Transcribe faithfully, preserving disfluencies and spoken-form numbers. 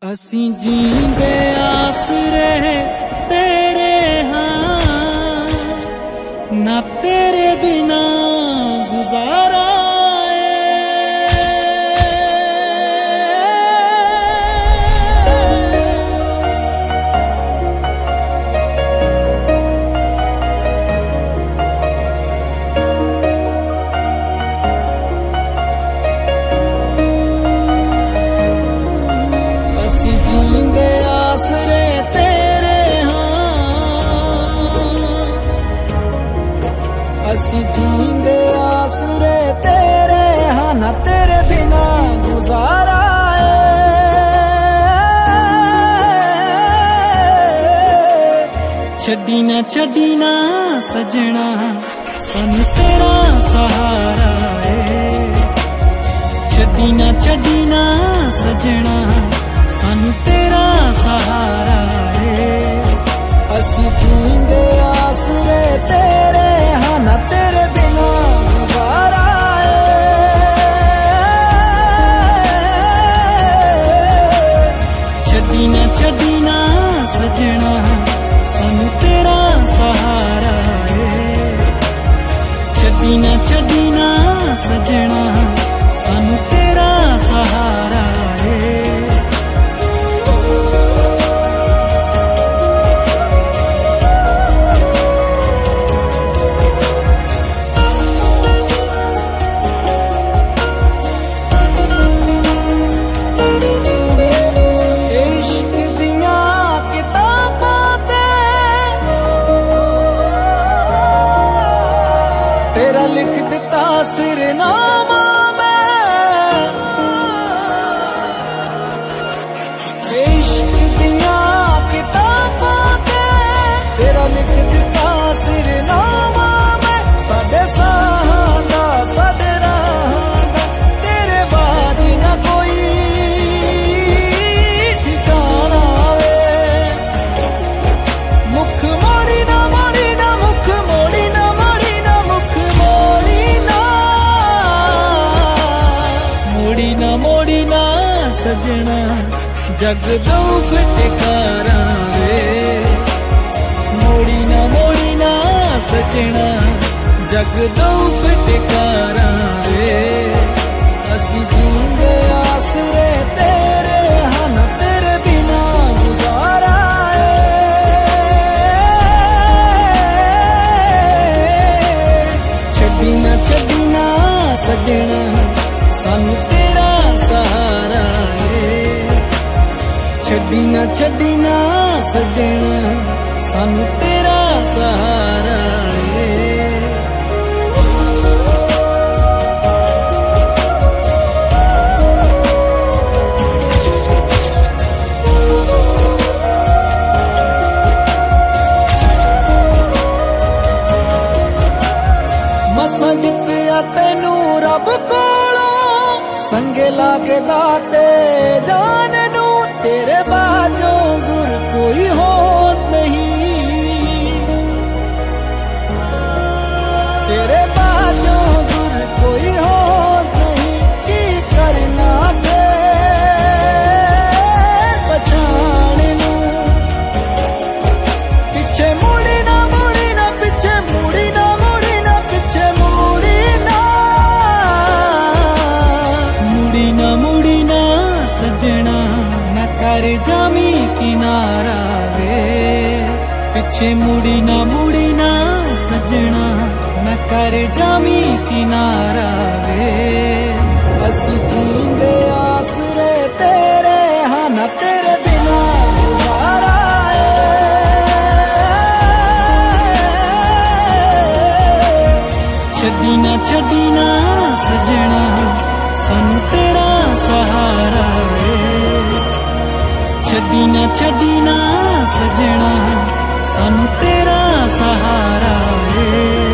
असी जींदे आसरे तेरे हाँ, ना तेरे बिना गुजारा जींदे आसरे तेरे हाँ, असी जींदे आसरे तेरे हाँ, ना तेरे बिना गुजारा छड़ी ना छड़ी ना सजना सानू तेरा सहारा है। छड़ी ना छड़ी ना सजना सानू तेरा सहारा है। असी जींदे आसरे तेरे हाँ, ना तेरे बिना गुजारा है। छड़ी ना छड़ी ना सजना सानू तेरा सहारा है। छड़ी ना छड़ी ना सजना सानू तेरा सहारा है। तेरा लिख दिता सिरनामा मैं, इश्क दिया किताबां ते तेरा लिख दिता सिरनामा मैं। साडे साहां दा साडे राहां दा तेरे बाज ना कोई ठिकाना वे। मुख मोड़ी ना मोड़ी ना मुख मोड़ी ना मोड़ी ना मुख मोड़ी ना मोड़ी ना सजना जग दो फिटकारा वे। मोड़ी ना मोड़ी ना सजना जग दो फिटकारा वे। असी जींदे आसरे तेरे हाँ, ना तेरे बिना गुजारा है। छड़ी ना छड़ी ना सजना सानू तेरा सहारा है। छड़ी ना छड़ी ना सजना सानू तेरा सहारा है। मसा जित्या तेनू रब कोलों संगे लागे दाते जान नू। तेरे बाजों गुर कोई हो नहीं, तेरे बाजों गुर कोई हो नहीं। की करना फिर पछाण नू, पिछे मुड़ी ना मुड़ी ना पिछे मुड़ी ना मुड़ी ना पिछे मुड़ी ना मुड़ी ना मुड़ी ना सजना ना कर जामी किनारा वे। पिछे मुड़ी ना मुड़ी ना सजना न कर जामी किनारा वे। असी जींदे आसरे तेरे हाँ, ना तेरे बिना गुजारा है। छड़ी ना छड़ी ना सजना सानू तेरा सहारा है। छड़ी ना छड़ी ना सजना सानू तेरा सहारा है।